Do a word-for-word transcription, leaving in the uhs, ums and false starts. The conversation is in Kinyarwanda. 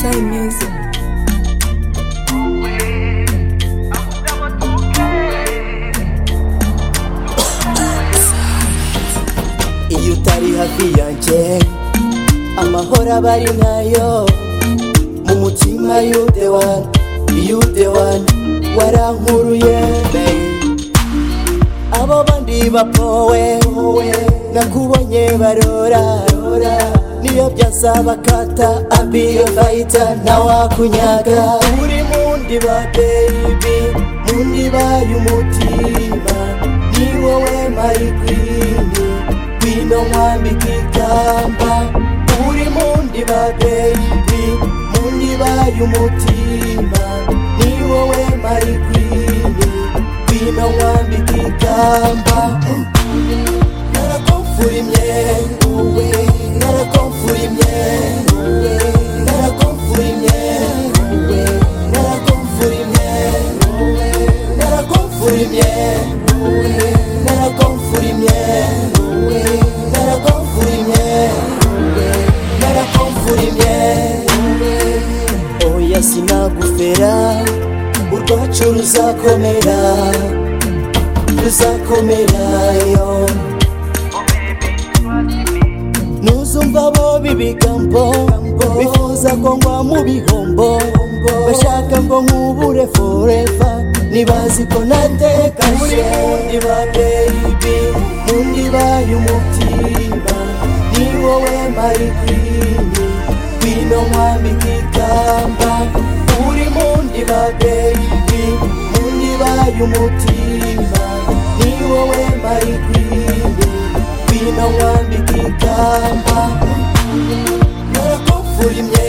Shy Music. Iyo utari hafi yanjye amahoro aba ari nkayo mu mutima. You the one, you the one, warankuruye abo bandi bapowe nakubonye barora niyo byasaba kata abiyo fighter nawakunyaga. Uri mundi ba baby, mundi ba y'umutima, ni wowe my queen, bino mwambika ikamba. Uri mundi ba baby, mundi ba y'umutima, ni wowe my queen, bino mwambika ikamba. Narakomfurimye wowe, narakomfurimye wowe, narakomfurimye wowe, narakomfurimye wowe, narakomfurimye wowe, narakomfurimye wowe, narakomfurimye wowe, narakomfurimye wowe. Oya sinagufera, urwacu ruzakomera, ruzakomera yo. Nuzumva bo bibigambo bifuza ko ngwa mu bihombo, bashaka ngo nkubure forever, nibazi ko natekashe. Uri mundi ba baby, mundi ba y'umutima, ni wowe my queen, bino mwambika ikamba. Uri mundi ba baby, mundi ba y'umutima, ni wowe my queen, bino mwambika ikamba. Narakomfurimye